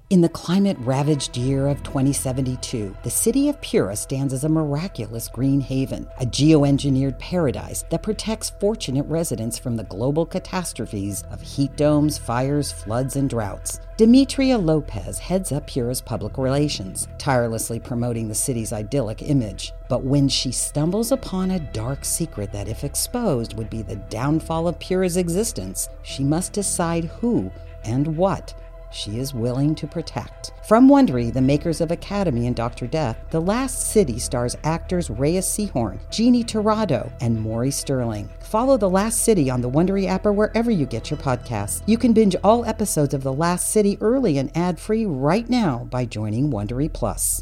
In the climate-ravaged year of 2072, the city of Pura stands as a miraculous green haven, a geoengineered paradise that protects fortunate residents from the global catastrophes of heat domes, fires, floods, and droughts. Demetria Lopez heads up Pura's public relations, tirelessly promoting the city's idyllic image. But when she stumbles upon a dark secret that, if exposed, would be the downfall of Pura's existence, she must decide who and what she is willing to protect. From Wondery, the makers of Academy and Dr. Death, The Last City stars actors Reyes Sehorn, Jeannie Torrado, and Maury Sterling. Follow The Last City on the Wondery app or wherever you get your podcasts. You can binge all episodes of The Last City early and ad-free right now by joining Wondery Plus.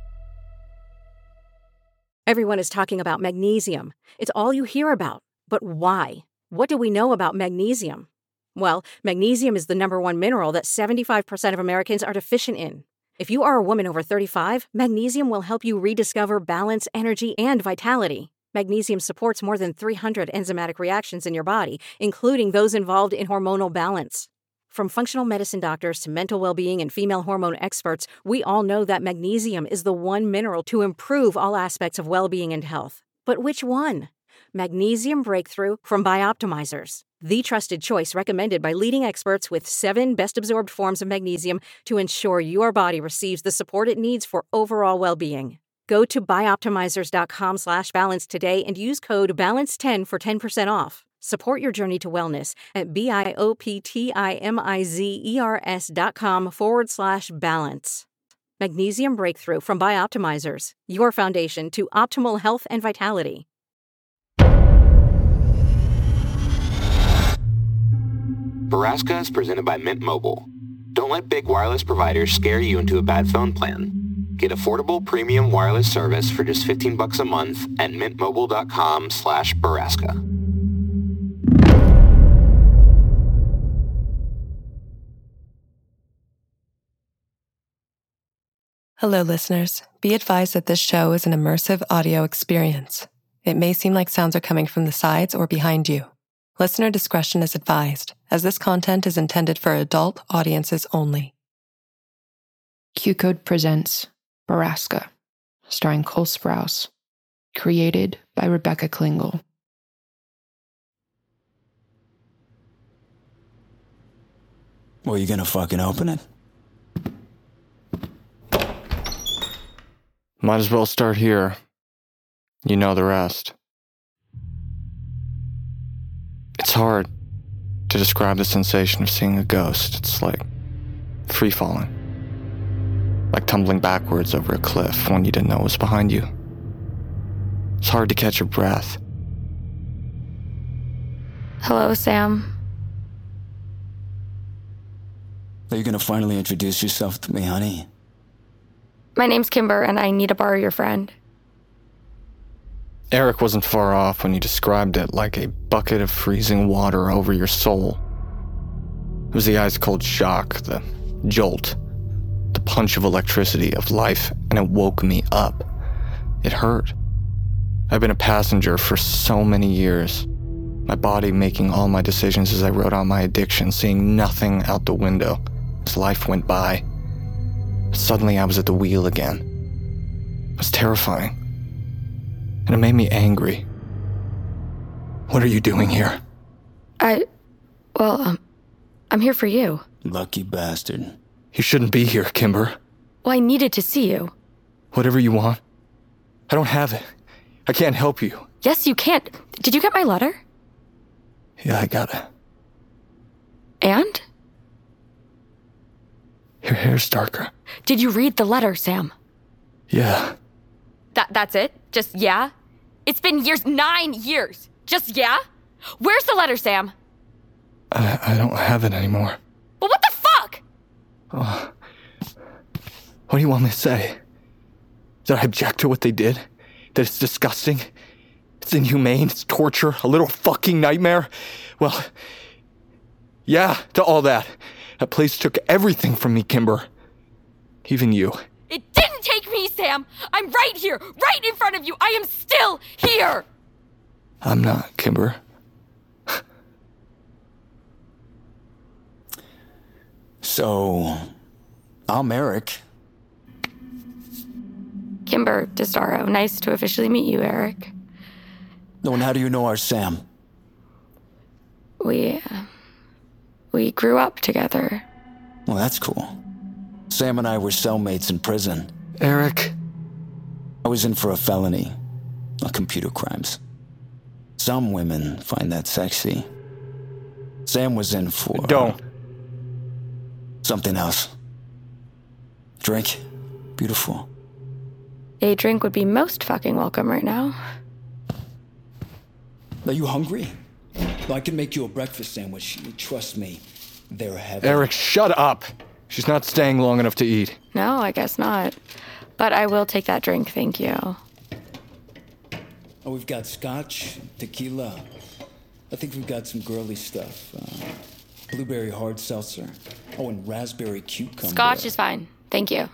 Everyone is talking about magnesium. It's all you hear about. But why? What do we know about magnesium? Well, magnesium is the number one mineral that 75% of Americans are deficient in. If you are a woman over 35, magnesium will help you rediscover balance, energy, and vitality. Magnesium supports more than 300 enzymatic reactions in your body, including those involved in hormonal balance. From functional medicine doctors to mental well-being and female hormone experts, we all know that magnesium is the one mineral to improve all aspects of well-being and health. But which one? Magnesium Breakthrough from Bioptimizers, the trusted choice recommended by leading experts with 7 best-absorbed forms of magnesium to ensure your body receives the support it needs for overall well-being. Go to bioptimizers.com/balance today and use code BALANCE10 for 10% off. Support your journey to wellness at bioptimizers.com/balance. Magnesium Breakthrough from Bioptimizers, your foundation to optimal health and vitality. Baraska is presented by Mint Mobile. Don't let big wireless providers scare you into a bad phone plan. Get affordable premium wireless service for just $15 a month at mintmobile.com/Baraska. Hello, listeners. Be advised that this show is an immersive audio experience. It may seem like sounds are coming from the sides or behind you. Listener discretion is advised, as this content is intended for adult audiences only. Q-Code presents Baraska, starring Cole Sprouse, created by Rebecca Klingel. Well, you gonna fucking open it? Might as well start here. You know the rest. It's hard to describe the sensation of seeing a ghost. It's like free-falling. Like tumbling backwards over a cliff when you didn't know it was behind you. It's hard to catch your breath. Hello, Sam. Are you gonna finally introduce yourself to me, honey? My name's Kimber, and I need to borrow your friend. Eric wasn't far off when you described it like a bucket of freezing water over your soul. It was the ice-cold shock, the jolt, the punch of electricity, of life, and it woke me up. It hurt. I've been a passenger for so many years, my body making all my decisions as I wrote on my addiction, seeing nothing out the window as life went by. Suddenly I was at the wheel again. It was terrifying. And it made me angry. What are you doing here? I'm here for you. Lucky bastard. You shouldn't be here, Kimber. Well, I needed to see you. Whatever you want. I don't have it. I can't help you. Yes, you can't. Did you get my letter? Yeah, I got it. And? Your hair's darker. Did you read the letter, Sam? Yeah. That's it? Just yeah? It's been years, 9 years. Just yeah? Where's the letter, Sam? I don't have it anymore. Well, what the fuck? Oh. What do you want me to say? That I object to what they did? That it's disgusting? It's inhumane? It's torture? A little fucking nightmare? Well, yeah, to all that. That place took everything from me, Kimber. Even you. It didn't take me, Sam! I'm right here, right in front of you! I am still here! I'm not, Kimber. So, I'm Eric. Kimber DeStaro. Nice to officially meet you, Eric. No, and how do you know our Sam? We grew up together. Well, that's cool. Sam and I were cellmates in prison. Eric. I was in for a felony. Computer crimes. Some women find that sexy. Sam was in for... Don't. Something else. Drink. Beautiful. A drink would be most fucking welcome right now. Are you hungry? I can make you a breakfast sandwich. Trust me, they're heavy. Eric, shut up. She's not staying long enough to eat. No, I guess not. But I will take that drink, thank you. Oh, we've got scotch, tequila. I think we've got some girly stuff. Blueberry hard seltzer. Oh, and raspberry cucumber. Scotch is fine, thank you.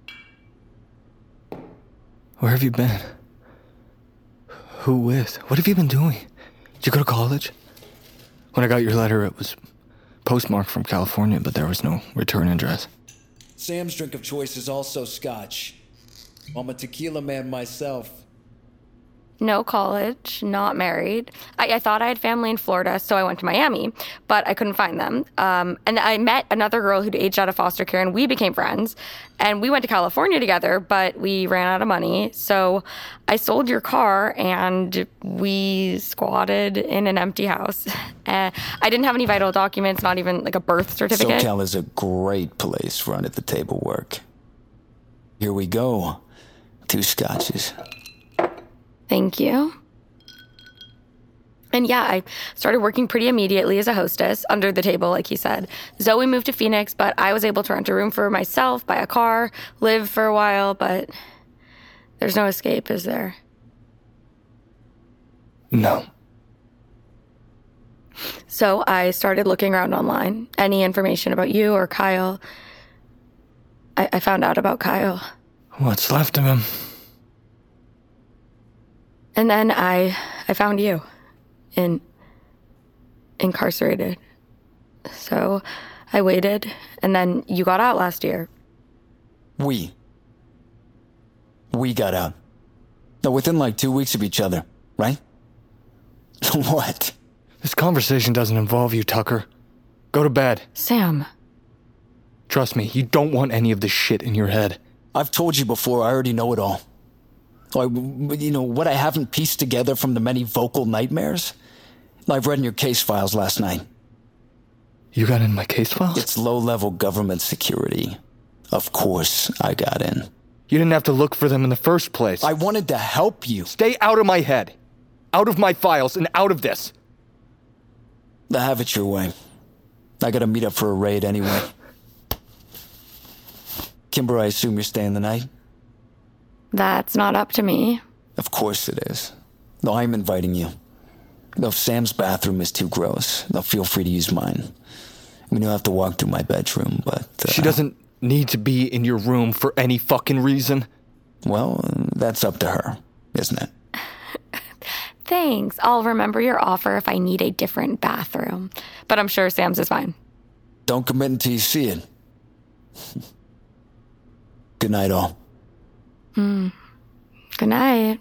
Where have you been? Who with? What have you been doing? Did you go to college? When I got your letter, it was postmarked from California, but there was no return address. Sam's drink of choice is also scotch. I'm a tequila man myself. No college, not married. I thought I had family in Florida, so I went to Miami, but I couldn't find them. And I met another girl who'd aged out of foster care, and we became friends. And we went to California together, but we ran out of money. So I sold your car, and we squatted in an empty house. I didn't have any vital documents, not even like a birth certificate. SoCal is a great place for under-the-table work. Here we go. 2 scotches. Thank you. And yeah, I started working pretty immediately as a hostess, under the table, like he said. Zoe moved to Phoenix, but I was able to rent a room for myself, buy a car, live for a while, but there's no escape, is there? No. So I started looking around online. Any information about you or Kyle? I found out about Kyle. What's left of him? And then I found you. Incarcerated. So I waited, and then you got out last year. We got out. No, within like 2 weeks of each other, right? What? This conversation doesn't involve you, Tucker. Go to bed. Sam. Trust me, you don't want any of this shit in your head. I've told you before, I already know it all. You know, what I haven't pieced together from the many vocal nightmares? I've read in your case files last night. You got in my case files? It's low-level government security. Of course I got in. You didn't have to look for them in the first place. I wanted to help you. Stay out of my head. Out of my files and out of this. Have it your way. I gotta meet up for a raid anyway. Kimber, I assume you're staying the night? That's not up to me. Of course it is. No, I'm inviting you. No, if Sam's bathroom is too gross, no, feel free to use mine. I mean, you'll have to walk through my bedroom, but... She doesn't need to be in your room for any fucking reason. Well, that's up to her, isn't it? Thanks. I'll remember your offer if I need a different bathroom. But I'm sure Sam's is fine. Don't commit until you see it. Good night, all. Good night.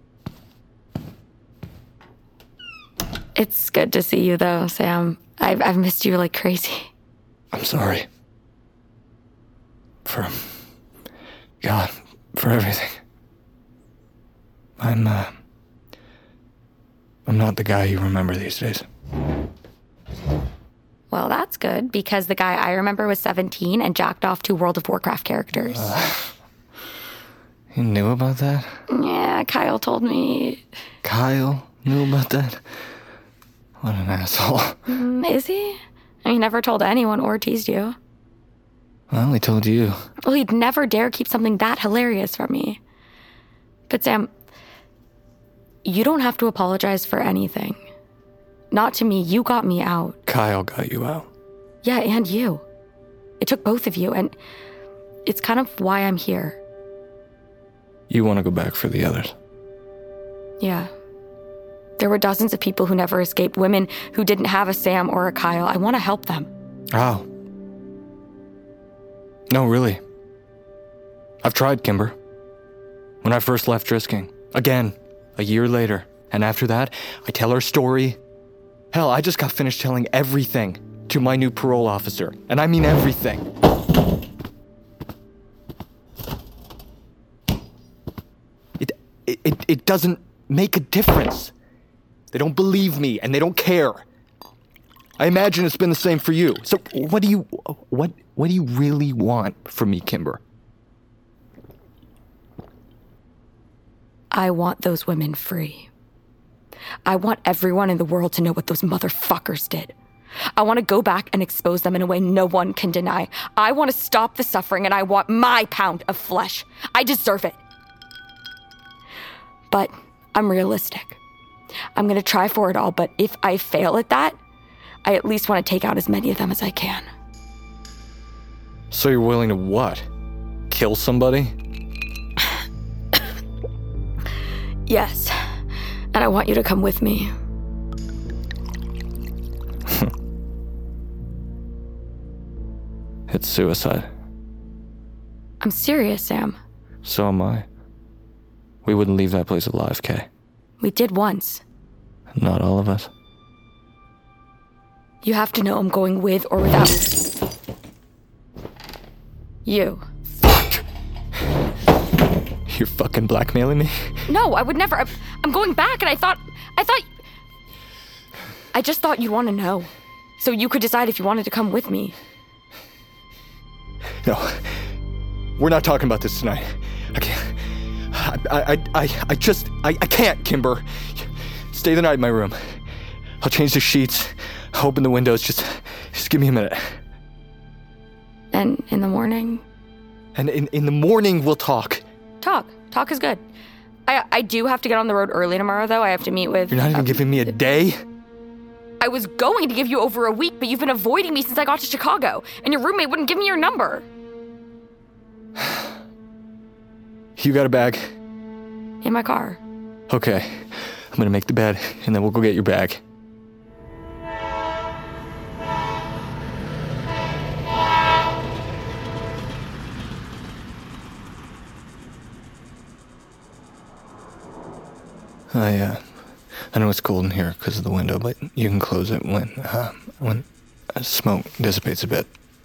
It's good to see you, though, Sam. I've missed you like crazy. I'm sorry. For everything. I'm not the guy you remember these days. Well, that's good, because the guy I remember was 17 and jacked off to World of Warcraft characters. You knew about that? Yeah, Kyle told me. Kyle knew about that? What an asshole. Is he? He never told anyone or teased you. Well, he told you. Well, he'd never dare keep something that hilarious from me. But Sam, you don't have to apologize for anything. Not to me, you got me out. Kyle got you out. Yeah, and you. It took both of you, and it's kind of why I'm here. You want to go back for the others? Yeah. There were dozens of people who never escaped, women who didn't have a Sam or a Kyle. I want to help them. How? No, really. I've tried, Kimber. When I first left Drisking. Again, a year later. And after that, I tell her story. Hell, I just got finished telling everything to my new parole officer. And I mean everything. It doesn't make a difference. They don't believe me, and they don't care. I imagine it's been the same for you. So what do you really want from me, Kimber? I want those women free. I want everyone in the world to know what those motherfuckers did. I want to go back and expose them in a way no one can deny. I want to stop the suffering, and I want my pound of flesh. I deserve it. But I'm realistic. I'm going to try for it all, but if I fail at that, I at least want to take out as many of them as I can. So you're willing to what? Kill somebody? Yes. And I want you to come with me. It's suicide. I'm serious, Sam. So am I. We wouldn't leave that place alive, Kay. We did once. Not all of us. You have to know I'm going with or without you. Fuck! You're fucking blackmailing me? No, I would never. I'm going back, and I thought... I just thought you'd want to know. So you could decide if you wanted to come with me. No. We're not talking about this tonight. I can't. I can't, Kimber. Stay the night in my room. I'll change the sheets, open the windows, just give me a minute. And in the morning? And in the morning, we'll talk. Talk is good. I do have to get on the road early tomorrow, though. I have to meet with... You're not even giving me a day? I was going to give you over a week, but you've been avoiding me since I got to Chicago, and your roommate wouldn't give me your number. You got a bag? In my car. Okay. I'm gonna make the bed, and then we'll go get your bag. I know it's cold in here because of the window, but you can close it when smoke dissipates a bit.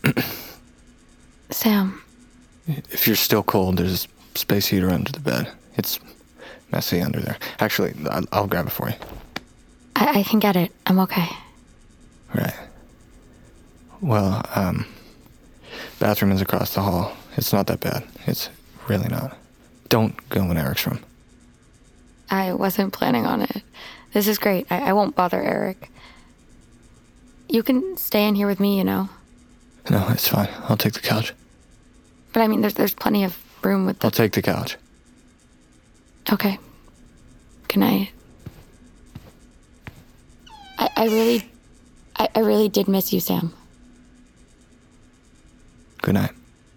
Sam. If you're still cold, there's a space heater under the bed. It's messy under there. Actually, I'll grab it for you. I can get it. I'm okay. Right. Well, bathroom is across the hall. It's not that bad. It's really not. Don't go in Eric's room. I wasn't planning on it. This is great. I won't bother Eric. You can stay in here with me, you know. No, it's fine. I'll take the couch. But I mean, there's plenty of room with the... I'll take the couch. Okay. Good night. I really did miss you, Sam. Good night.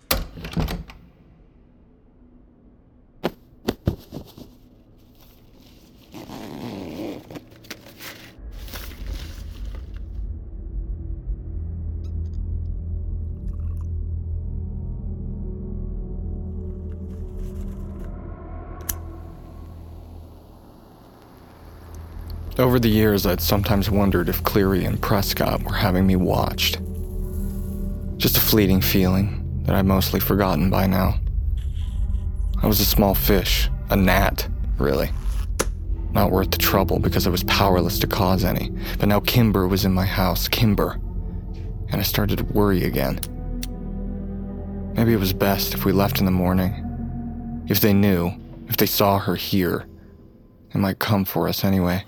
Over the years, I'd sometimes wondered if Cleary and Prescott were having me watched. Just a fleeting feeling that I'd mostly forgotten by now. I was a small fish, a gnat, really. Not worth the trouble because I was powerless to cause any. But now Kimber was in my house, Kimber. And I started to worry again. Maybe it was best if we left in the morning. If they knew, if they saw her here, it might come for us anyway.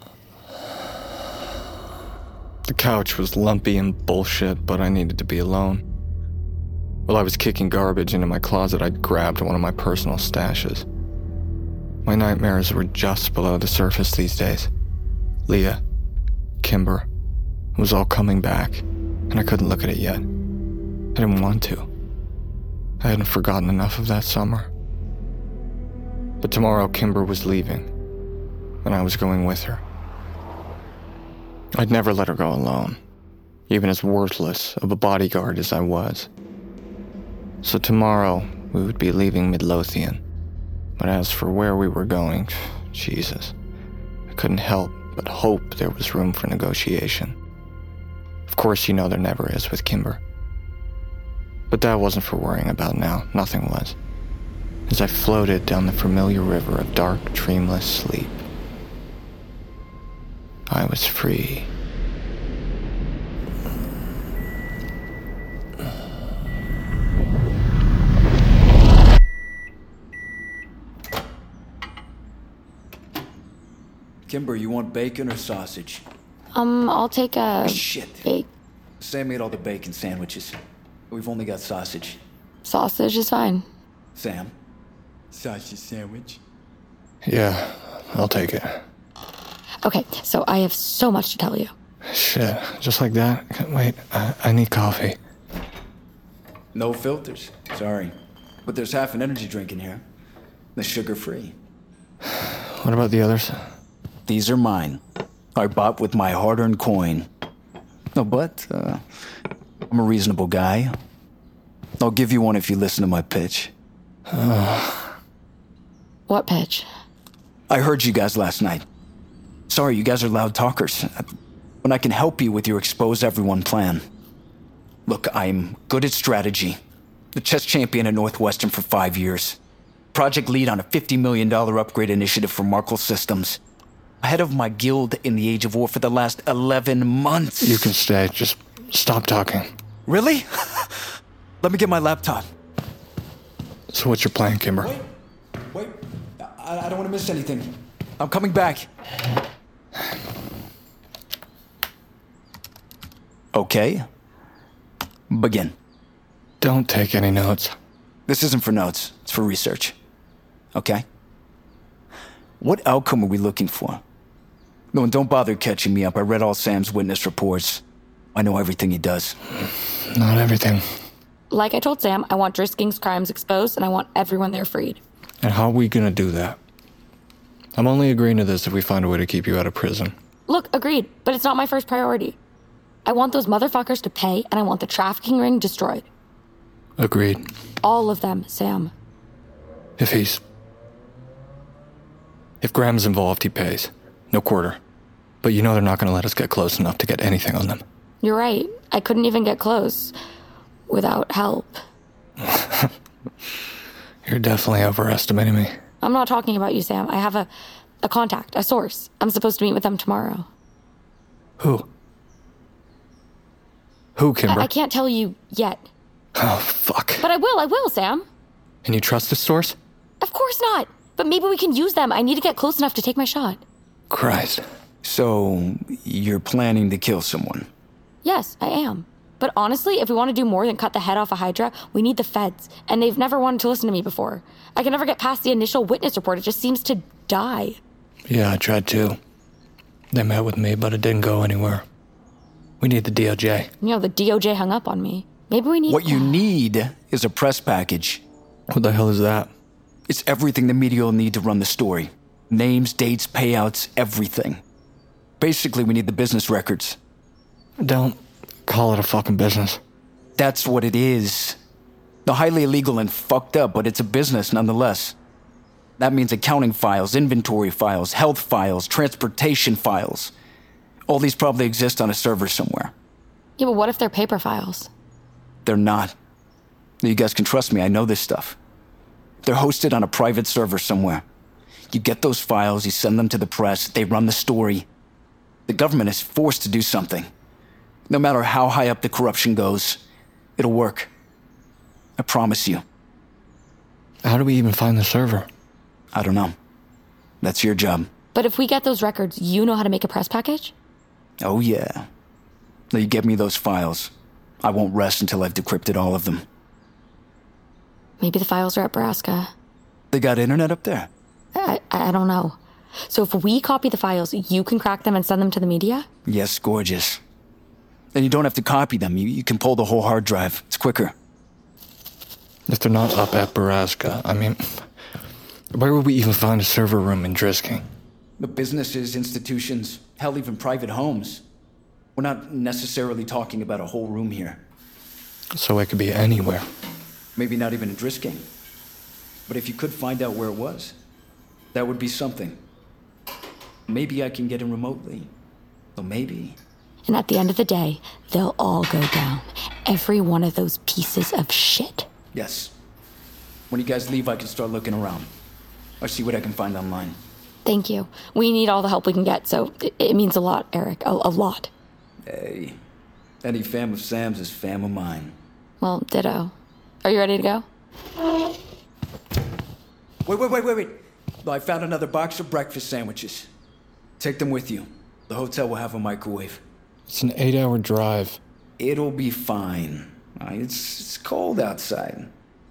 The couch was lumpy and bullshit, but I needed to be alone. While I was kicking garbage into my closet, I'd grabbed one of my personal stashes. My nightmares were just below the surface these days. Leah, Kimber, it was all coming back, and I couldn't look at it yet. I didn't want to. I hadn't forgotten enough of that summer. But tomorrow, Kimber was leaving, and I was going with her. I'd never let her go alone, even as worthless of a bodyguard as I was. So tomorrow, we would be leaving Midlothian. But as for where we were going, Jesus, I couldn't help but hope there was room for negotiation. Of course, you know there never is with Kimber. But that wasn't for worrying about now. Nothing was. As I floated down the familiar river of dark, dreamless sleep, I was free. Kimber, you want bacon or sausage? I'll take a... Shit. Sam made all the bacon sandwiches. We've only got sausage. Sausage is fine. Sam? Sausage sandwich? Yeah, I'll take it. Okay, so I have so much to tell you. Shit, just like that? Wait, I need coffee. No filters. Sorry. But there's half an energy drink in here. The sugar-free. What about the others? These are mine. I bought with my hard-earned coin. No, but, I'm a reasonable guy. I'll give you one if you listen to my pitch. What pitch? I heard you guys last night. Sorry, you guys are loud talkers. But I can help you with your expose everyone plan. Look, I'm good at strategy. The chess champion at Northwestern for 5 years. Project lead on a $50 million upgrade initiative for Markle Systems. Head of my guild in the Age of War for the last 11 months. You can stay. Just stop talking. Really? Let me get my laptop. So what's your plan, Kimber? Wait. I don't want to miss anything. I'm coming back. Okay. Begin. Don't take any notes. This isn't for notes. It's for research. Okay? What outcome are we looking for? No, and don't bother catching me up. I read all Sam's witness reports. I know everything he does. Not everything. Like I told Sam, I want Drisking's crimes exposed, and I want everyone there freed. And how are we gonna do that? I'm only agreeing to this if we find a way to keep you out of prison. Look, agreed, but it's not my first priority. I want those motherfuckers to pay, and I want the trafficking ring destroyed. Agreed. All of them, Sam. If Graham's involved, he pays. No quarter. But you know they're not gonna let us get close enough to get anything on them. You're right. I couldn't even get close without help. You're definitely overestimating me. I'm not talking about you, Sam. I have a contact, a source. I'm supposed to meet with them tomorrow. Who? Who, Kimber? I can't tell you yet. Oh, fuck. But I will, Sam. And you trust this source? Of course not. But maybe we can use them. I need to get close enough to take my shot. Christ. So, you're planning to kill someone? Yes, I am. But honestly, if we want to do more than cut the head off a Hydra, we need the feds. And they've never wanted to listen to me before. I can never get past the initial witness report. It just seems to die. Yeah, I tried too. They met with me, but it didn't go anywhere. We need the DOJ. You know, the DOJ hung up on me. Maybe we need... What you need is a press package. What the hell is that? It's everything the media will need to run the story. Names, dates, payouts, everything. Basically, we need the business records. Don't call it a fucking business. That's what it is. They're highly illegal and fucked up, but it's a business nonetheless. That means accounting files, inventory files, health files, transportation files. All these probably exist on a server somewhere. Yeah, but what if they're paper files? They're not. You guys can trust me, I know this stuff. They're hosted on a private server somewhere. You get those files, you send them to the press, they run the story. The government is forced to do something. No matter how high up the corruption goes, it'll work. I promise you. How do we even find the server? I don't know. That's your job. But if we get those records, you know how to make a press package? Oh, yeah. Now you get me those files. I won't rest until I've decrypted all of them. Maybe the files are at Baraska. They got internet up there? I don't know. So if we copy the files, you can crack them and send them to the media? Yes, gorgeous. And you don't have to copy them. You can pull the whole hard drive. It's quicker. If they're not up at Baraska, I mean, where would we even find a server room in Drisking? The businesses, institutions, hell, even private homes. We're not necessarily talking about a whole room here. So it could be anywhere. Maybe not even a Drisking. But if you could find out where it was, that would be something. Maybe I can get in remotely. Well, maybe. And at the end of the day, they'll all go down. Every one of those pieces of shit. Yes. When you guys leave, I can start looking around. Or see what I can find online. Thank you. We need all the help we can get, so it means a lot, Eric. A lot. Hey, any fam of Sam's is fam of mine. Well, ditto. Are you ready to go? Wait. I found another box of breakfast sandwiches. Take them with you. The hotel will have a microwave. It's an 8-hour drive. It'll be fine. It's cold outside.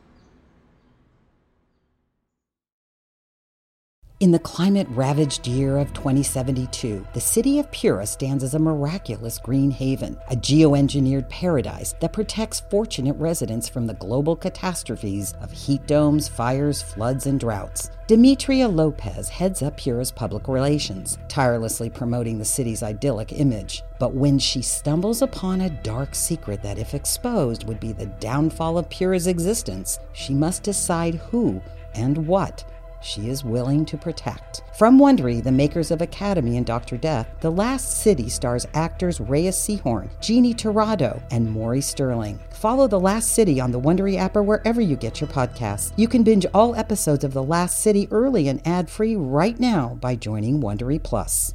In the climate-ravaged year of 2072, the city of Pura stands as a miraculous green haven, a geoengineered paradise that protects fortunate residents from the global catastrophes of heat domes, fires, floods, and droughts. Demetria Lopez heads up Pura's public relations, tirelessly promoting the city's idyllic image. But when she stumbles upon a dark secret that, if exposed, would be the downfall of Pura's existence, she must decide who and what she is willing to protect. From Wondery, the makers of Academy and Dr. Death, The Last City stars actors Reyes Sehorn, Jeannie Torrado, and Maury Sterling. Follow The Last City on the Wondery app or wherever you get your podcasts. You can binge all episodes of The Last City early and ad-free right now by joining Wondery Plus.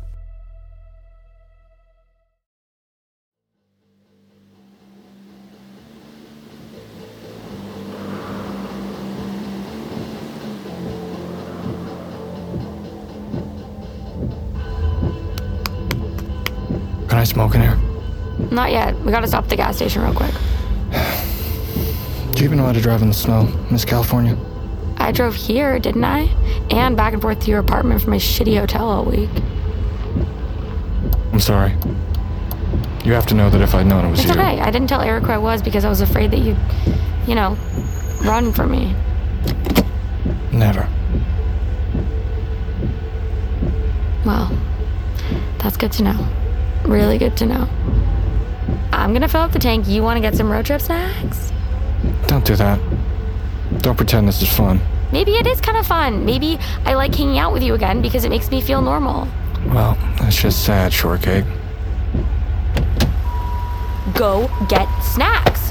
Can I smoke in here? Not yet. We gotta stop at the gas station real quick. Do you even know how to drive in the snow, Miss California? I drove here, didn't I? And back and forth to your apartment from my shitty hotel all week. I'm sorry. You have to know that if I'd known it was you... It's okay. I didn't tell Eric who I was because I was afraid that you'd, run from me. Never. Well, that's good to know. Really good to know. I'm gonna fill up the tank. You wanna get some road trip snacks? Don't do that. Don't pretend this is fun. Maybe it is kind of fun. Maybe I like hanging out with you again because it makes me feel normal. Well, that's just sad, shortcake. Go get snacks.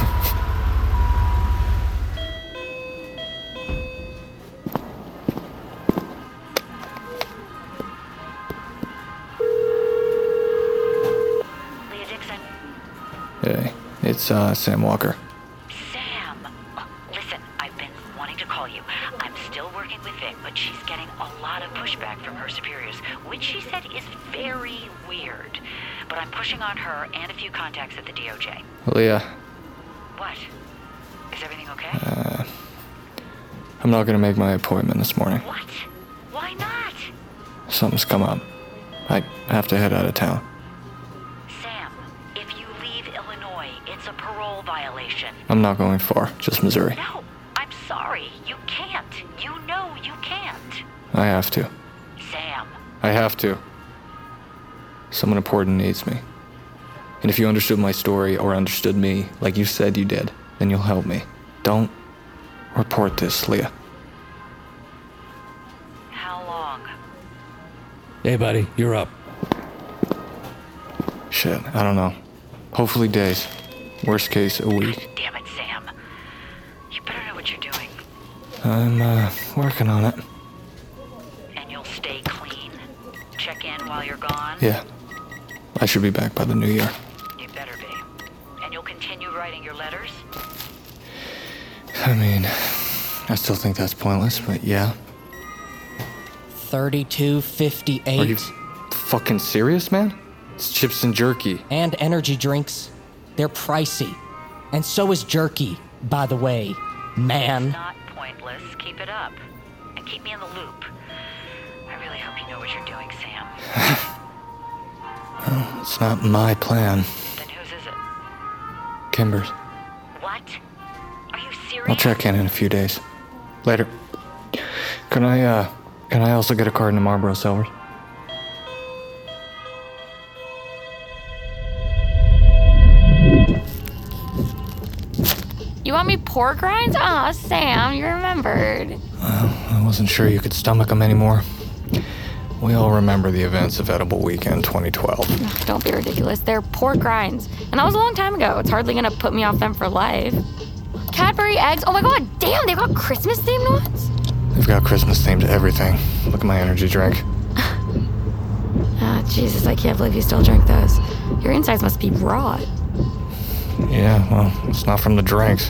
Hey, it's Sam Walker. Sam! Listen, I've been wanting to call you. I'm still working with Vic, but she's getting a lot of pushback from her superiors, which she said is very weird. But I'm pushing on her and a few contacts at the DOJ. Leah. What? Is everything okay? I'm not gonna make my appointment this morning. What? Why not? Something's come up. I have to head out of town. It's a parole violation. I'm not going far, just Missouri. No, I'm sorry. You can't. You know you can't. I have to. Sam. I have to. Someone important needs me. And if you understood my story or understood me like you said you did, then you'll help me. Don't report this, Leah. How long? Hey, buddy, you're up. Shit, I don't know. Hopefully days. Worst case, a week. Damn it, Sam. You better know what you're doing. I'm, working on it. And you'll stay clean? Check in while you're gone? Yeah. I should be back by the new year. You better be. And you'll continue writing your letters? I mean, I still think that's pointless, but yeah. 32.58. Are you fucking serious, man? It's chips and jerky. And energy drinks. They're pricey. And so is jerky, by the way, man. It's not pointless. Keep it up. And keep me in the loop. I really hope you know what you're doing, Sam. Well, it's not my plan. Then whose is it? Kimber's. What? Are you serious? I'll check in a few days. Later. Can I also get a carton of Marlboro Silvers? You you want me pork rinds? Aw, Sam, you remembered. Well, I wasn't sure you could stomach them anymore. We all remember the events of Edible Weekend 2012. Don't be ridiculous. They're pork rinds. And that was a long time ago. It's hardly gonna put me off them for life. Cadbury eggs. Oh my god, damn, they've got Christmas-themed ones? They've got Christmas-themed everything. Look at my energy drink. Jesus, I can't believe you still drink those. Your insides must be rot. Yeah, well, it's not from the drinks.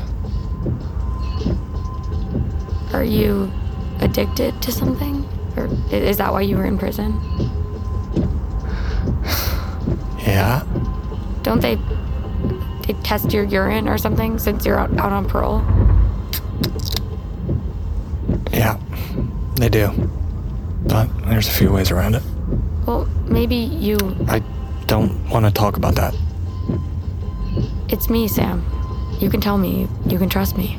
Are you addicted to something? Or is that why you were in prison? Yeah. Don't they test your urine or something since you're out on parole? Yeah, they do. But there's a few ways around it. Well, maybe you... I don't want to talk about that. It's me, Sam. You can tell me. You can trust me.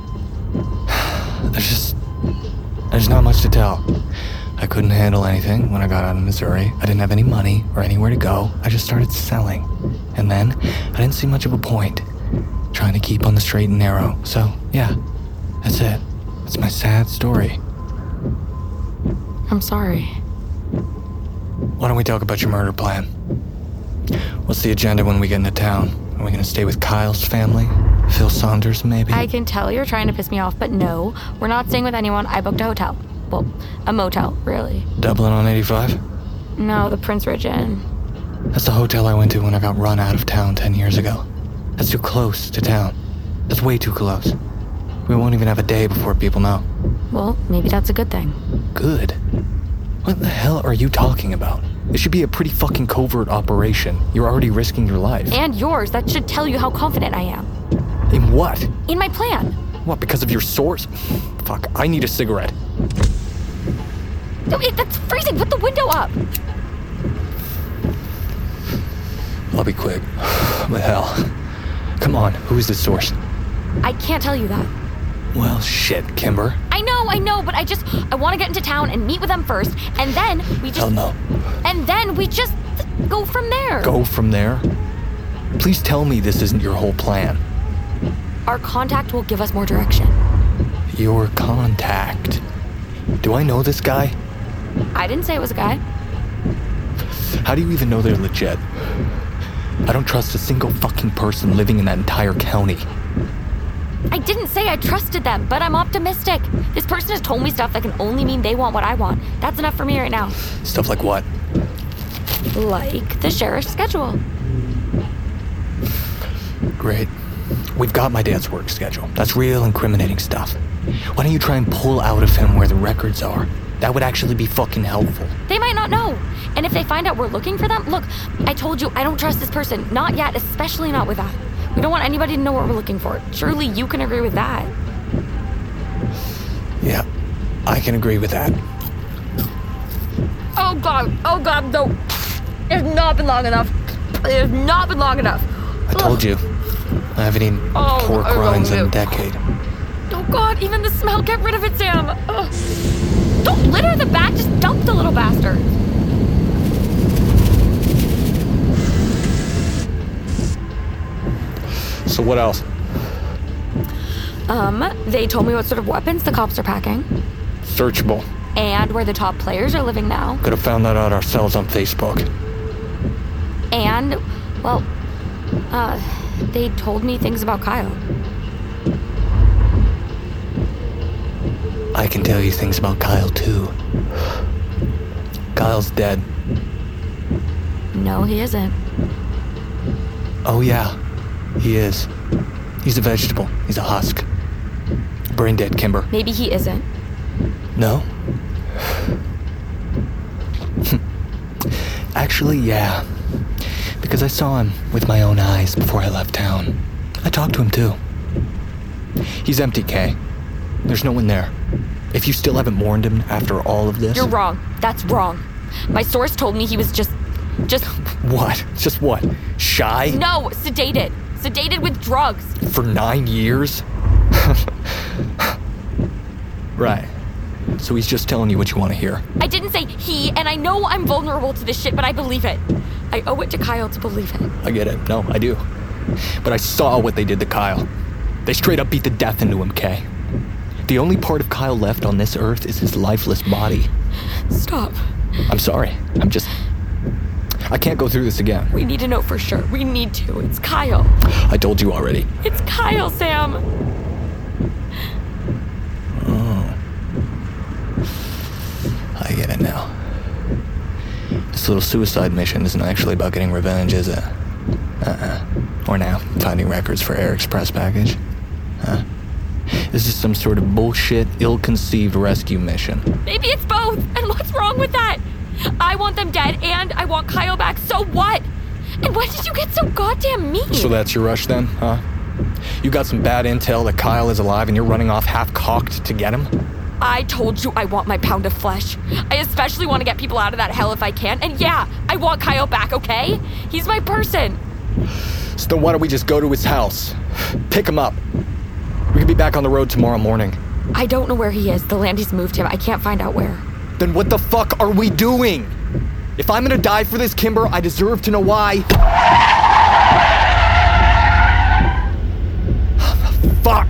There's not much to tell. I couldn't handle anything when I got out of Missouri. I didn't have any money or anywhere to go. I just started selling. And then I didn't see much of a point trying to keep on the straight and narrow. So, yeah, that's it. It's my sad story. I'm sorry. Why don't we talk about your murder plan? What's the agenda when we get into town? Are we gonna stay with Kyle's family? Phil Saunders, maybe? I can tell you're trying to piss me off, but no, we're not staying with anyone. I booked a hotel. Well, a motel, really. Dublin on 85? No, the Prince Ridge Inn. That's the hotel I went to when I got run out of town 10 years ago. That's too close to town. That's way too close. We won't even have a day before people know. Well, maybe that's a good thing. Good? What the hell are you talking about? It should be a pretty fucking covert operation. You're already risking your life. And yours. That should tell you how confident I am. In what? In my plan. What, because of your source? Fuck, I need a cigarette. No, that's freezing. Put the window up. I'll be quick. What the hell? Come on, who is this source? I can't tell you that. Well, shit, Kimber. I know, but I want to get into town and meet with them first, and then we just... Hell no. And then we just go from there. Go from there? Please tell me this isn't your whole plan. Our contact will give us more direction. Your contact? Do I know this guy? I didn't say it was a guy. How do you even know they're legit? I don't trust a single fucking person living in that entire county. I didn't say I trusted them, but I'm optimistic. This person has told me stuff that can only mean they want what I want. That's enough for me right now. Stuff like what? Like the sheriff's schedule. Great. We've got my dad's work schedule. That's real incriminating stuff. Why don't you try and pull out of him where the records are? That would actually be fucking helpful. They might not know. And if they find out we're looking for them, look, I told you I don't trust this person. Not yet, especially not with that. We don't want anybody to know what we're looking for. Surely you can agree with that. Yeah, I can agree with that. Oh God, no. It's not been long enough. It has not been long enough. I told you. I haven't eaten pork rinds in a decade. Oh God, even the smell. Get rid of it, Sam. Ugh. Don't litter the bat. Just dump the little bastard. So what else? They told me what sort of weapons the cops are packing. Searchable. And where the top players are living now. Could have found that out ourselves on Facebook. And, well, they told me things about Kyle. I can tell you things about Kyle, too. Kyle's dead. No, he isn't. Oh, yeah. He is. He's a vegetable. He's a husk. Brain dead, Kimber. Maybe he isn't. No? Actually, yeah. Because I saw him with my own eyes before I left town. I talked to him, too. He's empty, Kay. There's no one there. If you still haven't warned him after all of this... You're wrong. That's wrong. My source told me he was just... What? Just what? Shy? No, sedated. Sedated with drugs. For 9 years? Right. So he's just telling you what you want to hear. I didn't say he, and I know I'm vulnerable to this shit, but I believe it. I owe it to Kyle to believe it. I get it. No, I do. But I saw what they did to Kyle. They straight up beat the death into him, Kay. The only part of Kyle left on this earth is his lifeless body. Stop. I'm sorry. I can't go through this again. We need to know for sure. We need to. It's Kyle. I told you already. It's Kyle, Sam. Oh. I get it now. This little suicide mission isn't actually about getting revenge, is it? Or now, finding records for Eric's press package. Huh? This is some sort of bullshit, ill-conceived rescue mission. Maybe it's both. And what's wrong with that? I want them dead, and I want Kyle back. So what? And why did you get so goddamn mean? So that's your rush then, huh? You got some bad intel that Kyle is alive and you're running off half-cocked to get him? I told you I want my pound of flesh. I especially want to get people out of that hell if I can. And yeah, I want Kyle back, okay? He's my person. So then why don't we just go to his house? Pick him up. We could be back on the road tomorrow morning. I don't know where he is. The Landys moved him. I can't find out where. Then what the fuck are we doing? If I'm gonna die for this, Kimber, I deserve to know why. Fuck!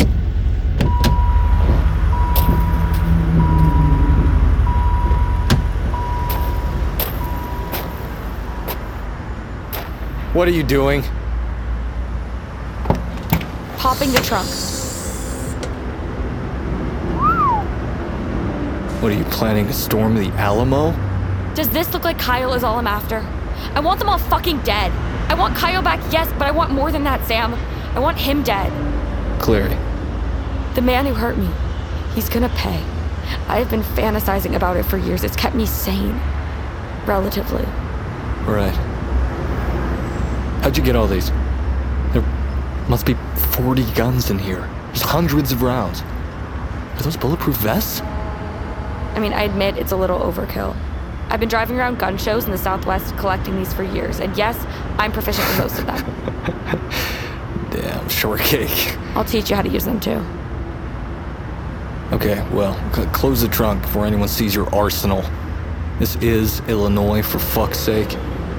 What are you doing? Popping the trunk. What, are you planning to storm the Alamo? Does this look like Kyle is all I'm after? I want them all fucking dead. I want Kyle back, yes, but I want more than that, Sam. I want him dead. Cleary. The man who hurt me. He's gonna pay. I have been fantasizing about it for years. It's kept me sane. Relatively. Right. How'd you get all these? There must be 40 guns in here. There's hundreds of rounds. Are those bulletproof vests? I mean, I admit it's a little overkill. I've been driving around gun shows in the Southwest collecting these for years, and yes, I'm proficient in most of them. Damn, shortcake. I'll teach you how to use them too. Okay, well, close the trunk before anyone sees your arsenal. This is Illinois, for fuck's sake.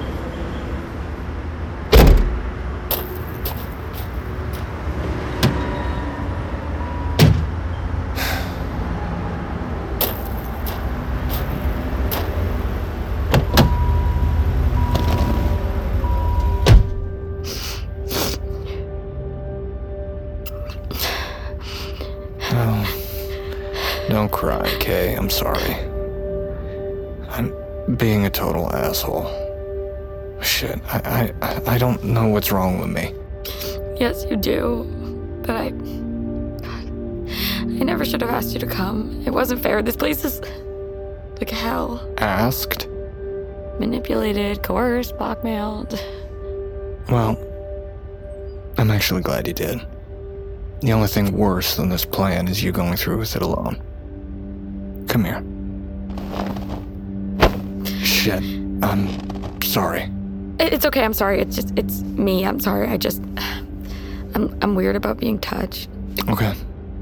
Don't cry, Kay. I'm sorry. I'm being a total asshole. Shit, I don't know what's wrong with me. Yes, you do. But I never should have asked you to come. It wasn't fair. This place is like hell. Asked? Manipulated, coerced, blackmailed. Well, I'm actually glad you did. The only thing worse than this plan is you going through with it alone. Come here. Shit. I'm sorry. It's okay, I'm sorry. It's me. I'm sorry. I'm weird about being touched. Okay.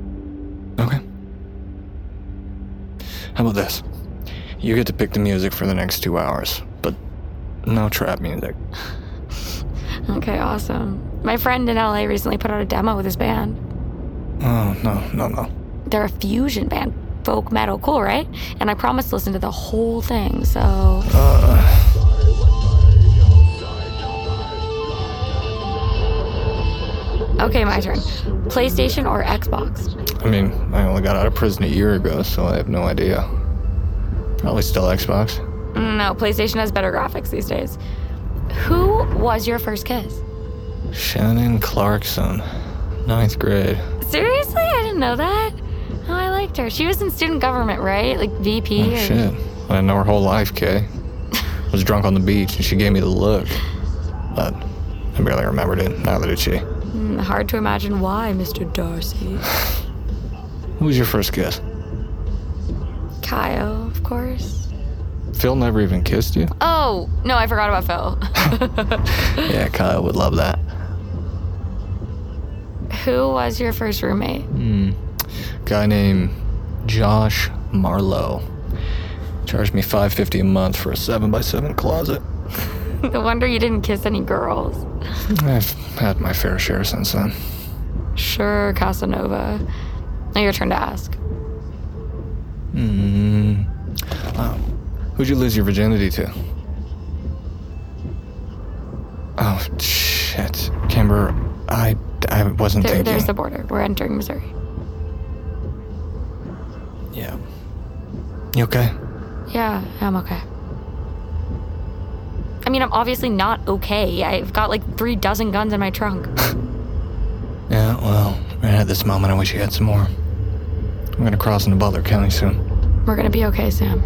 How about this? You get to pick the music for the next 2 hours, but no trap music. Okay, awesome. My friend in LA recently put out a demo with his band. Oh, no. They're a fusion band. Folk metal, cool, right? And I promised to listen to the whole thing, so... Okay, my turn. PlayStation or Xbox? I mean, I only got out of prison a year ago, so I have no idea. Probably still Xbox. No, PlayStation has better graphics these days. Who was your first kiss? Shannon Clarkson, 9th grade. Seriously? I didn't know that. Oh, I liked her. She was in student government, right? Like VP? Oh, shit. I didn't know her whole life, Kay. I was drunk on the beach and she gave me the look. But I barely remembered it, neither did she. Hard to imagine why, Mr. Darcy. Who was your first kiss? Kyle, of course. Phil never even kissed you? Oh, no, I forgot about Phil. Yeah, Kyle would love that. Who was your first roommate? Guy named Josh Marlowe. Charged me $5.50 a month for a 7x7 closet. No wonder you didn't kiss any girls. I've had my fair share since then. Sure, Casanova. Now your turn to ask. Who'd you lose your virginity to? Oh, shit. Kimber, I wasn't thinking. There's the border. We're entering Missouri. Yeah. You okay? Yeah, I'm okay. I mean, I'm obviously not okay. I've got like 3 dozen guns in my trunk. Yeah, well, right at this moment, I wish you had some more. I'm gonna cross into Butler County soon. We're gonna be okay, Sam.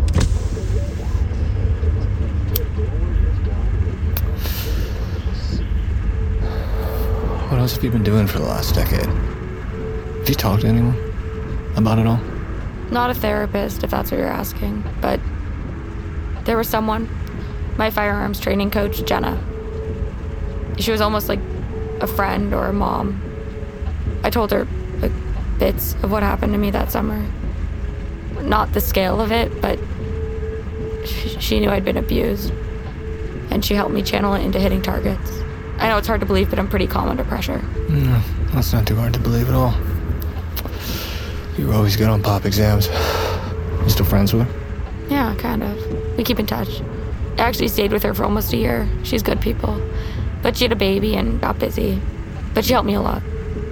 What else have you been doing for the last decade? Have you talked to anyone about it all? Not a therapist, if that's what you're asking, but there was someone. My firearms training coach, Jenna. She was almost like a friend or a mom. I told her like bits of what happened to me that summer. Not the scale of it, but she knew I'd been abused. And she helped me channel it into hitting targets. I know it's hard to believe, but I'm pretty calm under pressure. No, that's not too hard to believe at all. You were always good on pop exams. You still friends with her? Yeah, kind of. We keep in touch. I actually stayed with her for almost a year. She's good people. But she had a baby and got busy. But she helped me a lot.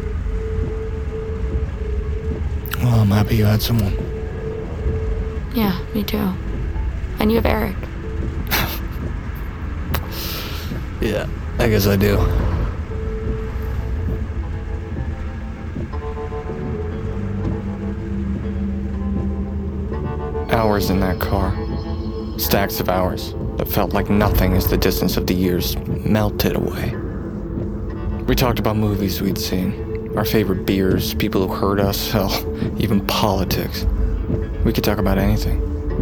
Well, I'm happy you had someone. Yeah, me too. And you have Eric. Yeah, I guess I do. Hours in that car. Stacks of hours that felt like nothing as the distance of the years melted away. We talked about movies we'd seen, our favorite beers, people who hurt us, hell, even politics. We could talk about anything.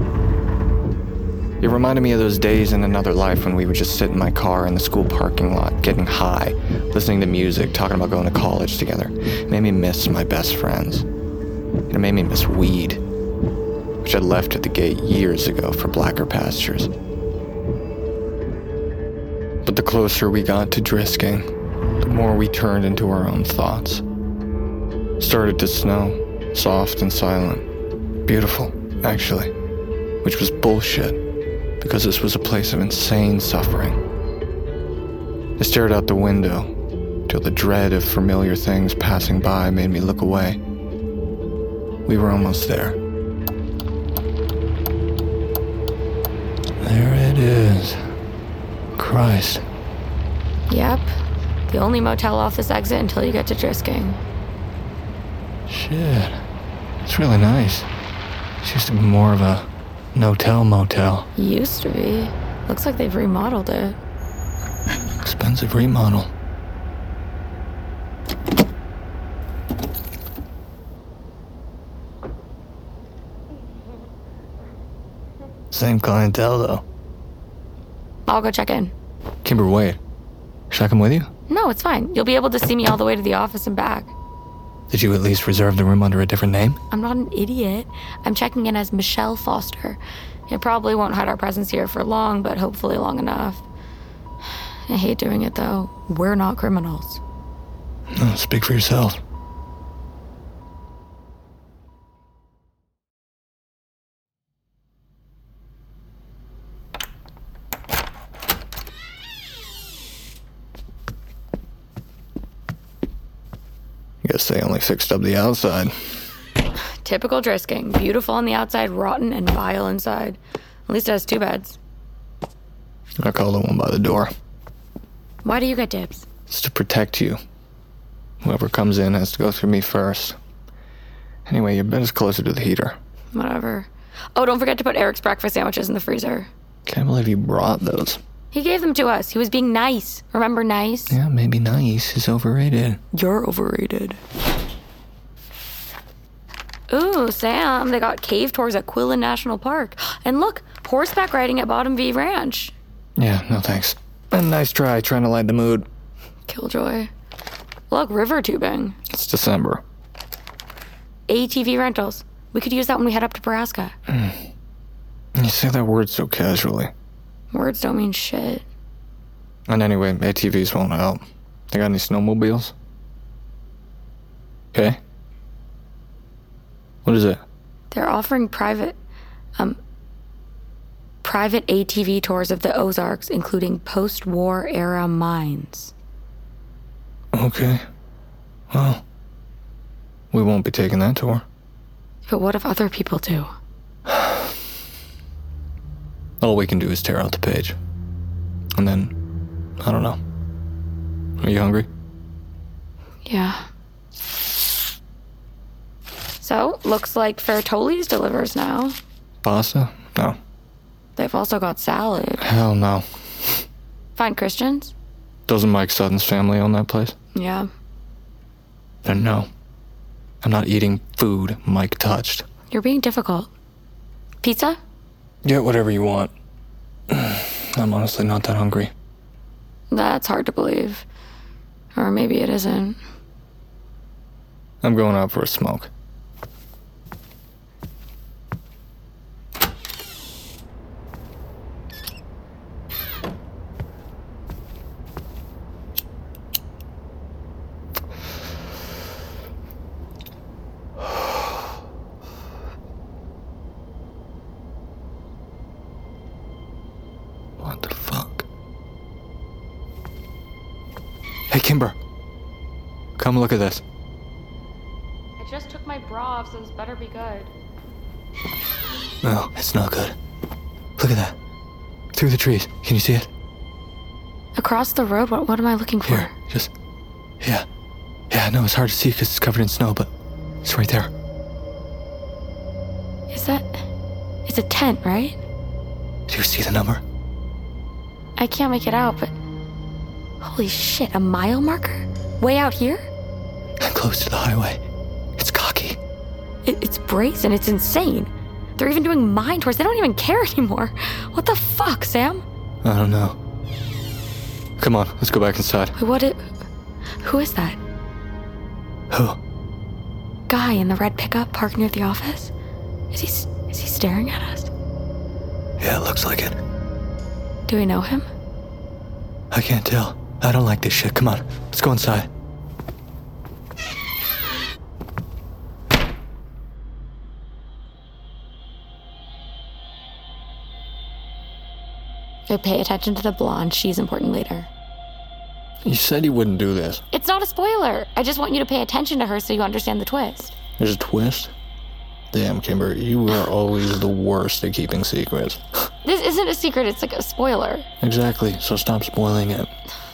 It reminded me of those days in another life when we would just sit in my car in the school parking lot, getting high, listening to music, talking about going to college together. It made me miss my best friends. It made me miss weed, which I'd left at the gate years ago for blacker pastures. But the closer we got to Drisking, the more we turned into our own thoughts. It started to snow, soft and silent. Beautiful, actually, which was bullshit. Because this was a place of insane suffering. I stared out the window till the dread of familiar things passing by made me look away. We were almost there. There it is. Christ. Yep. The only motel off this exit until you get to Drisking. Shit. It's really nice. This used to be more of a no-tell motel. Used to be. Looks like they've remodeled it. Expensive remodel. Same clientele, though. I'll go check in. Kimber, wait. Should I come with you? No, it's fine. You'll be able to see me all the way to the office and back. Did you at least reserve the room under a different name? I'm not an idiot. I'm checking in as Michelle Foster. It probably won't hide our presence here for long, but hopefully long enough. I hate doing it, though. We're not criminals. No, speak for yourself. Guess they only fixed up the outside. Typical Drisking. Beautiful on the outside, rotten and vile inside. At least it has 2 beds. I called the one by the door. Why do you get dibs? It's to protect you. Whoever comes in has to go through me first. Anyway, your bed is closer to the heater. Whatever. Oh, don't forget to put Eric's breakfast sandwiches in the freezer. Can't believe you brought those. He gave them to us. He was being nice. Remember nice? Yeah, maybe nice is overrated. You're overrated. Ooh, Sam, they got cave tours at Quillen National Park. And look, horseback riding at Bottom V Ranch. Yeah, no thanks. And nice try trying to light the mood. Killjoy. Look, river tubing. It's December. ATV rentals. We could use that when we head up to Nebraska. You say that word so casually. Words don't mean shit. And anyway, ATVs won't help. They got any snowmobiles? Okay. What is it? They're offering private ATV tours of the Ozarks, including post-war era mines. Okay. Well, we won't be taking that tour. But what if other people do? All we can do is tear out the page. And then, I don't know. Are you hungry? Yeah. So, looks like Fertoli's delivers now. Pasta? No. They've also got salad. Hell no. Fine Christians? Doesn't Mike Sutton's family own that place? Yeah. Then no. I'm not eating food Mike touched. You're being difficult. Pizza? Get whatever you want. I'm honestly not that hungry. That's hard to believe. Or maybe it isn't. I'm going out for a smoke. What the fuck? Hey, Kimber. Come look at this. I just took my bra off, so this better be good. No, it's not good. Look at that. Through the trees. Can you see it? Across the road? What am I looking for? Here, just... Yeah. Yeah, I know it's hard to see because it's covered in snow, but it's right there. Is that... It's a tent, right? Do you see the number? I can't make it out, but... Holy shit, a mile marker? Way out here? And close to the highway. It's cocky. It's brazen, it's insane. They're even doing mine tours. They don't even care anymore. What the fuck, Sam? I don't know. Come on, let's go back inside. Who is that? Who? Guy in the red pickup parked near the office? Is he staring at us? Yeah, it looks like it. Do we know him? I can't tell. I don't like this shit. Come on, let's go inside. Pay attention to the blonde. She's important later. You said you wouldn't do this. It's not a spoiler. I just want you to pay attention to her so you understand the twist. There's a twist? Damn, Kimber, you are always the worst at keeping secrets. This isn't a secret, it's like a spoiler. Exactly, so stop spoiling it.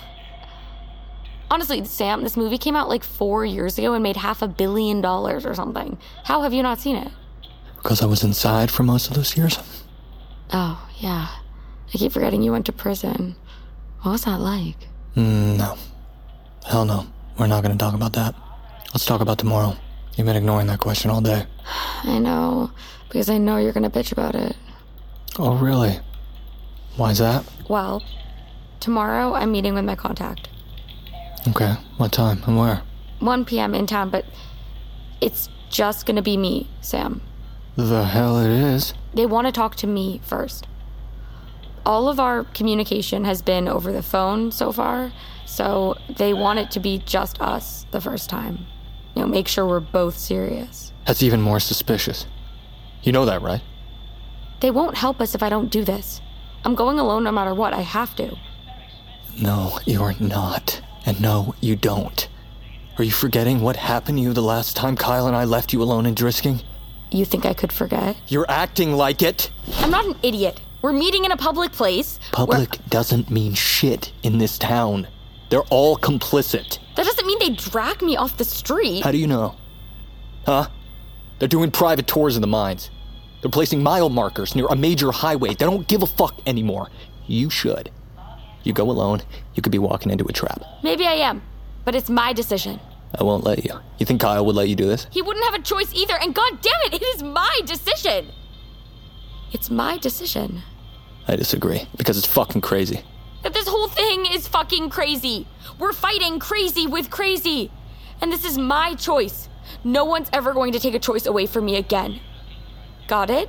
Honestly, Sam, this movie came out like 4 years ago and made $500 million or something. How have you not seen it? Because I was inside for most of those years. Oh, yeah. I keep forgetting you went to prison. What was that like? No. Hell no. We're not going to talk about that. Let's talk about tomorrow. You've been ignoring that question all day. I know, because I know you're going to bitch about it. Oh, really? Why's that? Well, tomorrow I'm meeting with my contact. Okay, what time and where? 1 p.m. in town, but it's just going to be me, Sam. The hell it is? They want to talk to me first. All of our communication has been over the phone so far, so they want it to be just us the first time. You know, make sure we're both serious. That's even more suspicious. You know that, right? They won't help us if I don't do this. I'm going alone no matter what. I have to. No, you're not. And no, you don't. Are you forgetting what happened to you the last time Kyle and I left you alone in Drisking? You think I could forget? You're acting like it. I'm not an idiot. We're meeting in a public place. Public doesn't mean shit in this town. They're all complicit. That doesn't mean they drag me off the street. How do you know? Huh? They're doing private tours of the mines. They're placing mile markers near a major highway. They don't give a fuck anymore. You should. You go alone, you could be walking into a trap. Maybe I am, but it's my decision. I won't let you. You think Kyle would let you do this? He wouldn't have a choice either, and god damn it is my decision! It's my decision. I disagree, because it's fucking crazy. That this whole thing is fucking crazy. We're fighting crazy with crazy. And this is my choice. No one's ever going to take a choice away from me again. Got it?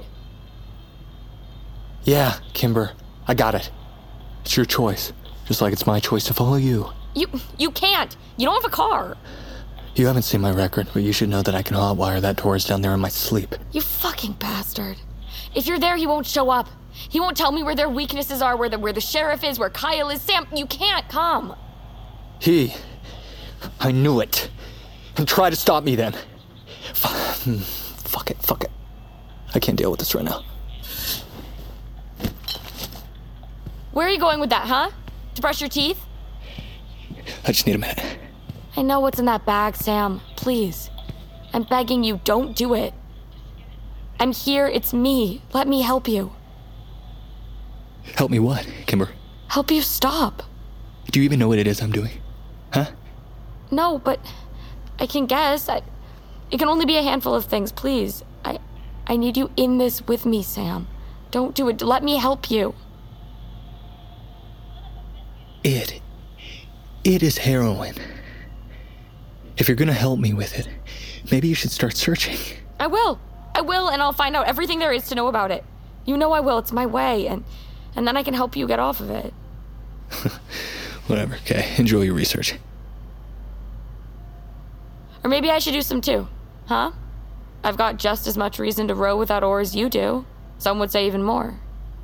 Yeah, Kimber, I got it. It's your choice, just like it's my choice to follow you. You can't. You don't have a car. You haven't seen my record, but you should know that I can hotwire that Taurus down there in my sleep. You fucking bastard. If you're there, he won't show up. He won't tell me where their weaknesses are, where the sheriff is, where Kyle is. Sam, you can't come. I knew it. And try to stop me then. Fuck it. I can't deal with this right now. Where are you going with that, huh? To brush your teeth? I just need a minute. I know what's in that bag, Sam. Please. I'm begging you, don't do it. I'm here, it's me. Let me help you. Help me what, Kimber? Help you stop. Do you even know what it is I'm doing? Huh? No, but I can guess. It can only be a handful of things, please. I need you in this with me, Sam. Don't do it. Let me help you. It is heroin. If you're gonna help me with it, maybe you should start searching. I will, and I'll find out everything there is to know about it. You know I will. It's my way, and then I can help you get off of it. Whatever, okay. Enjoy your research. Or maybe I should do some too, huh? I've got just as much reason to row without oars as you do. Some would say even more.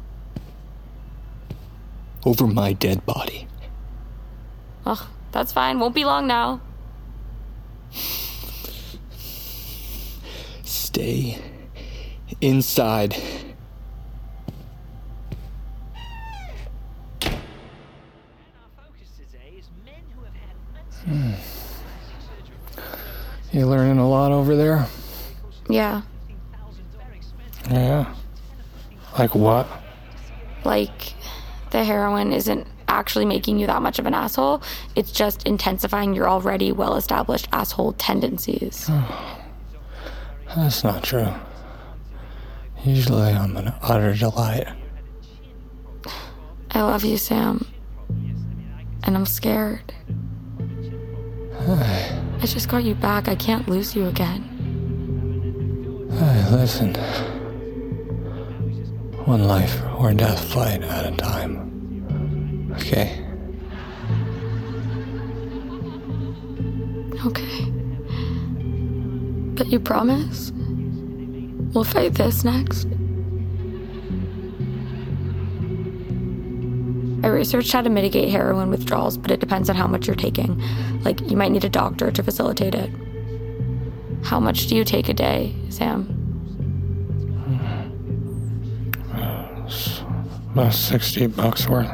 Over my dead body. Oh, that's fine. Won't be long now. Stay inside. You learning a lot over there? Yeah. Yeah? Like what? Like, the heroin isn't actually making you that much of an asshole. It's just intensifying your already well-established asshole tendencies. Oh, that's not true. Usually I'm an utter delight. I love you, Sam. And I'm scared. Hey. I just got you back. I can't lose you again. Hey, listen. One life or death flight at a time. Okay? Okay. But you promise? We'll fight this next? I researched how to mitigate heroin withdrawals, but it depends on how much you're taking. Like, you might need a doctor to facilitate it. How much do you take a day, Sam? About $60 worth.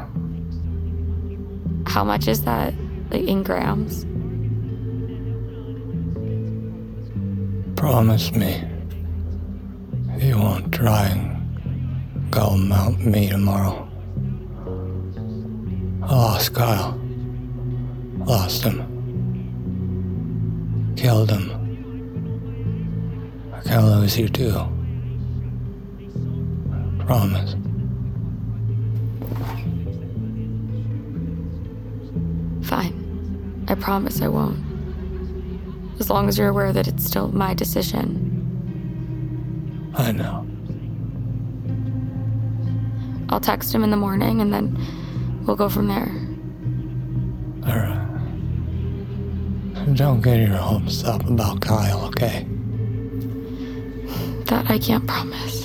How much is that, like, in grams? Promise me you won't try and gull mount me tomorrow. I lost Kyle. Lost him. Killed him. I can't lose you too. Promise. Fine. I promise I won't. As long as you're aware that it's still my decision. I know. I'll text him in the morning and then we'll go from there. All right. Don't get your hopes up about Kyle, okay? That I can't promise.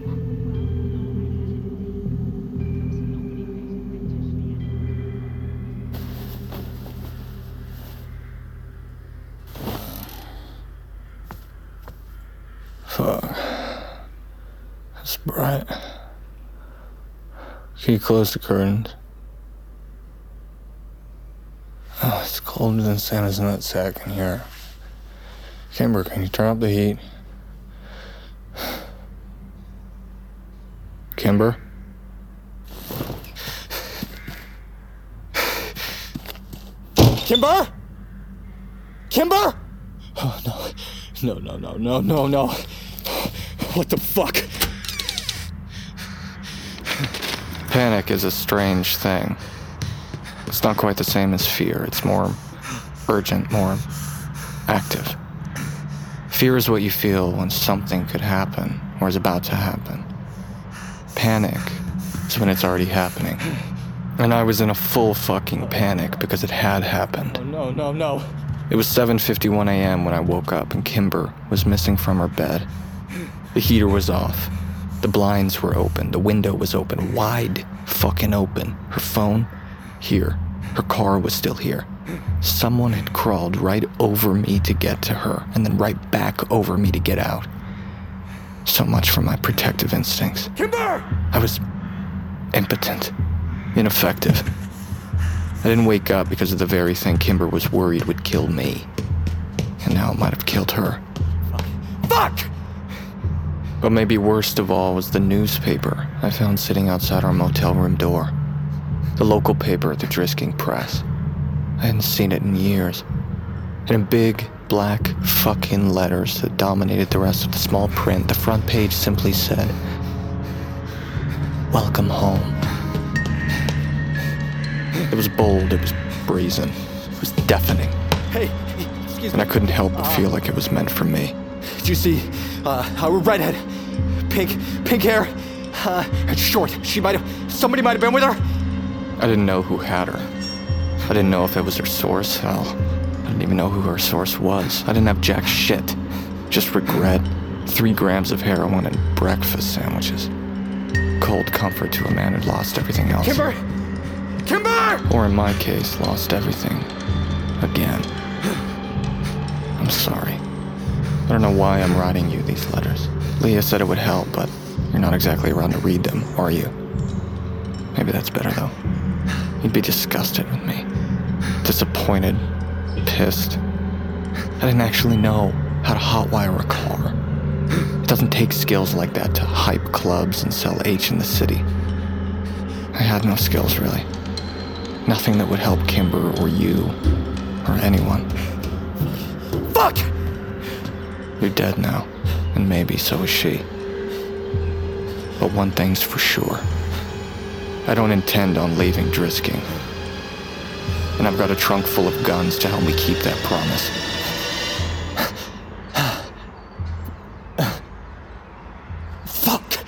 Fuck. It's bright. Can you close the curtains? Oh, it's colder than Santa's nutsack in here. Kimber, can you turn up the heat? Kimber? Kimber? Kimber? Oh, no. No. What the fuck? Panic is a strange thing. It's not quite the same as fear. It's more urgent, more active. Fear is what you feel when something could happen or is about to happen. Panic is when it's already happening. And I was in a full fucking panic because it had happened. No. It was 7:51 a.m. when I woke up and Kimber was missing from her bed. The heater was off. The blinds were open. The window was open. Wide fucking open. Her phone, here. Her car was still here. Someone had crawled right over me to get to her, and then right back over me to get out. So much for my protective instincts. Kimber! I was impotent, ineffective. I didn't wake up because of the very thing Kimber was worried would kill me. And now it might have killed her. Fuck! But maybe worst of all was the newspaper I found sitting outside our motel room door. The local paper, the Drisking Press. I hadn't seen it in years. And in big, black fucking letters that dominated the rest of the small print, the front page simply said, "Welcome home." It was bold, it was brazen, it was deafening. Hey, excuse me. And I couldn't help but feel like it was meant for me. Did you see, a redhead, pink hair, short. Somebody might have been with her. I didn't know who had her. I didn't know if it was her source. Hell, I didn't even know who her source was. I didn't have jack shit. Just regret, 3 grams of heroin and breakfast sandwiches. Cold comfort to a man who'd lost everything else. Kimber! Or in my case, lost everything. Again. I'm sorry. I don't know why I'm writing you these letters. Leah said it would help, but you're not exactly around to read them, are you? Maybe that's better, though. You'd be disgusted with me. Disappointed. Pissed. I didn't actually know how to hotwire a car. It doesn't take skills like that to hype clubs and sell H in the city. I had no skills, really. Nothing that would help Kimber or you or anyone. Fuck! You're dead now, and maybe so is she. But one thing's for sure. I don't intend on leaving Drisking. And I've got a trunk full of guns to help me keep that promise. Fuck!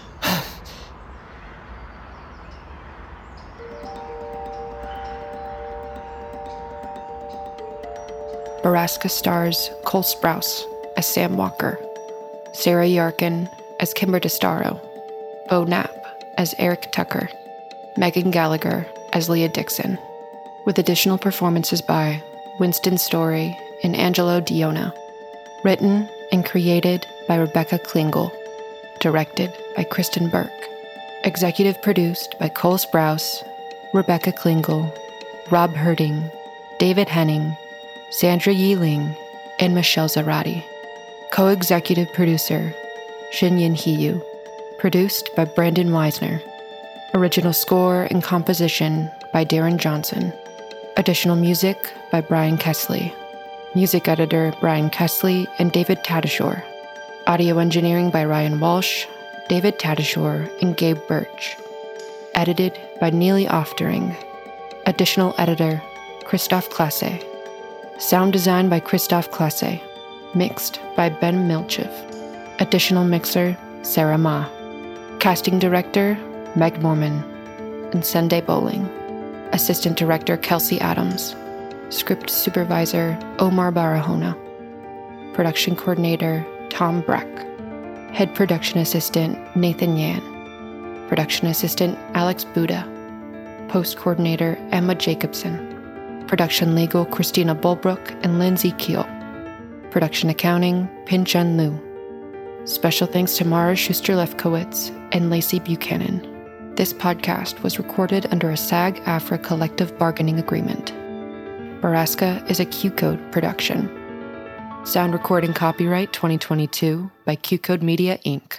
Borrasca stars Cole Sprouse as Sam Walker, Sarah Yarkin as Kimber DeStaro, Bo Knapp as Eric Tucker, Megan Gallagher as Leah Dixon, with additional performances by Winston Story and Angelo Diona. Written and created by Rebecca Klingel. Directed by Kristen Burke. Executive produced by Cole Sprouse, Rebecca Klingel, Rob Herding, David Henning, Sandra Yiling, and Michelle Zarati. Co-executive producer, Shinyin Hiyu. Produced by Brandon Weisner. Original score and composition by Darren Johnson. Additional music by Brian Kesley. Music editor Brian Kesley and David Tadashore. Audio engineering by Ryan Walsh, David Tadashore, and Gabe Birch. Edited by Neely Oftering. Additional editor, Christoph Klasse. Sound design by Christoph Klasse. Mixed by Ben Milchev. Additional mixer, Sarah Ma. Casting director, Meg Morman. And Sunday Bowling. Assistant director, Kelsey Adams. Script supervisor, Omar Barahona. Production coordinator, Tom Breck. Head production assistant, Nathan Yan. Production assistant, Alex Buda. Post coordinator, Emma Jacobson. Production legal, Christina Bulbrook and Lindsay Keel. Production accounting, Pin-Chun Liu. Special thanks to Mara Schuster-Lefkowitz and Lacey Buchanan. This podcast was recorded under a SAG-AFTRA collective bargaining agreement. Borrasca is a Q-Code production. Sound recording copyright 2022 by Q-Code Media, Inc.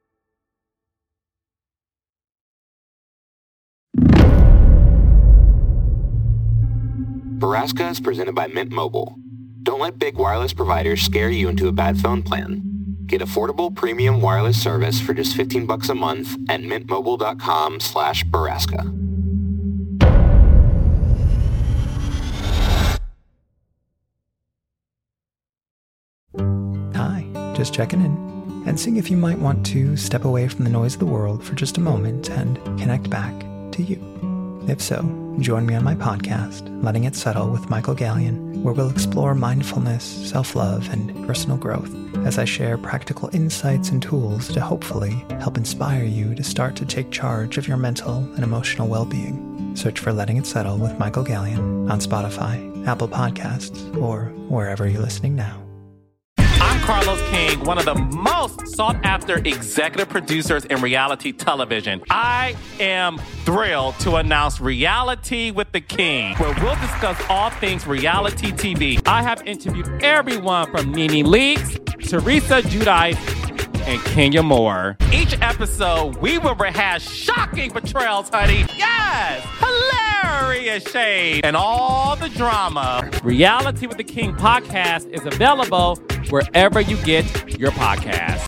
Borrasca is presented by Mint Mobile. Don't let big wireless providers scare you into a bad phone plan. Get affordable premium wireless service for just $15 a month at mintmobile.com/Borrasca. Hi, just checking in and seeing if you might want to step away from the noise of the world for just a moment and connect back to you. If so, join me on my podcast, Letting It Settle with Michael Gallion, where we'll explore mindfulness, self-love, and personal growth as I share practical insights and tools to hopefully help inspire you to start to take charge of your mental and emotional well-being. Search for Letting It Settle with Michael Gallion on Spotify, Apple Podcasts, or wherever you're listening now. I'm Carlos King, one of the most sought-after executive producers in reality television. I am thrilled to announce Reality with the King, where we'll discuss all things reality TV. I have interviewed everyone from Nene Leakes, Teresa Giudice, and Kenya Moore. Each episode, we will rehash shocking betrayals, honey. Yes! Hilarious shade and all the drama. Reality with the King podcast is available wherever you get your podcast.